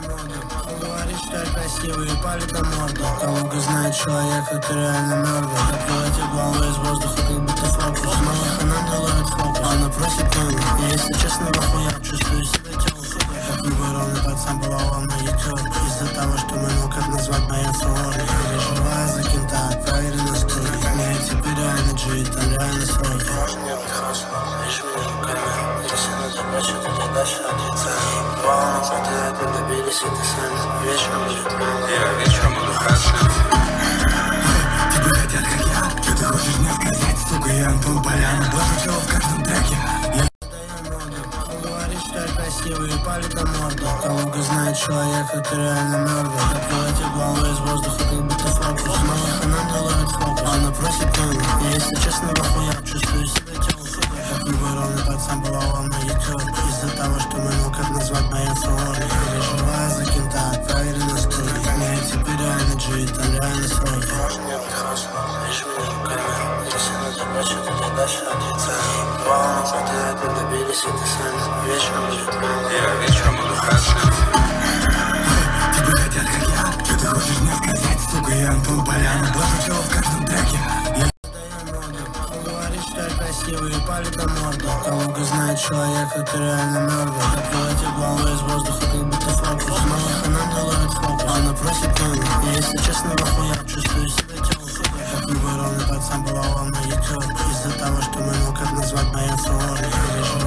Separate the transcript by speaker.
Speaker 1: Говорит, что я красивый и палит на морду. Кого знает человека, ты реально мертвый. Открывайте голову из воздуха, как будто фокус. Снова она не ловит фокус. Она просит номер. Я, если честно, нахуя чувствую себя телом. Как любой ровный пацан бывал на YouTube. Из-за того, что мы, ну как назвать, боятся орли. Переживая за кем-то, проверено стоит. Мне теперь реально жить, там реально сроки. Можно не быть хорошим, лишь меня руками. Если она захочет, то дальше отрицаю. Два назад, мы добились этой цели. Вечером будет мало.
Speaker 2: Я вечером буду красным.
Speaker 3: Тебе хотят, как я. Что ты хочешь мне сказать? Сука, я Антон Поляна. Плохо в каждом треке.
Speaker 1: Говорит, что я красивый и палит на морду. Кого знает человека, ты реально мертвый. Открывайте голову из воздуха, как будто фокус. Снова она не ловит фокус. Она просит номер. Я, если честно, нахуя чувствую себя телом. Как любой ровный пацан бывал на YouTube. Из-за того, что мы, ну как назвать, боятся орли. Переживая за кем-то, проверено стоит. Мне теперь реально жить, там реально сроки. Можно не быть хорошим, лишь меня руками. Если она захочет, то дальше отрицаю. Два назад, мы добились этой цели. Вечером будет мало.
Speaker 2: Я вечером буду красным.
Speaker 3: Тебе хотят, как я. Что ты хочешь мне сказать? Сука, я Антон Поляна. Плохо в каждом треке.
Speaker 1: Говорит, что я красивый и палит на морду. Кого знает человека, ты реально мертвый. Открывайте голову из воздуха, как будто фокус. Снова она не ловит фокус. Она просит номер. Я, если честно, нахуя чувствую себя телом. Как любой ровный пацан бывал на YouTube. Из-за того, что мы